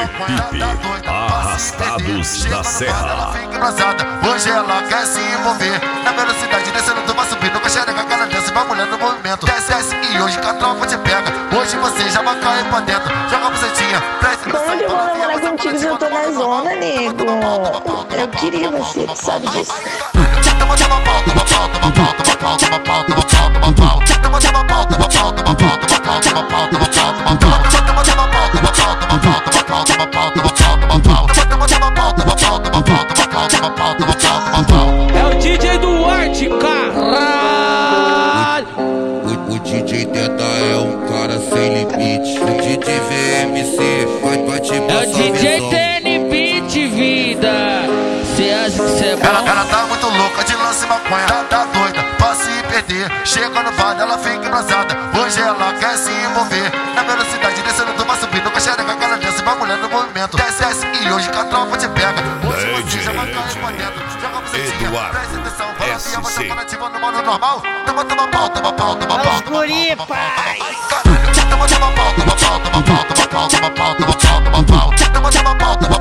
Pipe, Arrastados da Serra. Hoje ela quer se envolver na velocidade, descendo do maço, subindo com a xereca, aquela dança, vai mulher no movimento. Desce e hoje que a tropa te pega. Hoje você já vai cair pra dentro. Joga a bucetinha, presta Pra onde eu vou namorar contigo se eu tô na zona, nego? Eu queria você, tu sabe disso. É o DJ Duarte, caralho. O DJ Teta é um cara sem limite. O DJ VMC vai te passar. É o DJ TN Beat, vida. Cê acha que cê é bom? Ela tá muito louca de lance maconha, tá doida pra se perder. Chega no bar, ela fica engrosada. Hoje ela quer se envolver na velocidade, descendo do maço, subindo com a xereca, aquela dança, vai mulher no movimento. Desce e hoje que a tropa te pega. Hoje você já vai cair pra dentro. Joga a bucetinha, presta atenção. Fala minha moça, tá nativa no modo normal. Toma pau, toma pau, toma pau. Os guri, pai. Toma pau, toma pau, toma pau, toma pau, toma pau, toma pau, toma pau, toma pau, toma pau, toma pau, toma pau.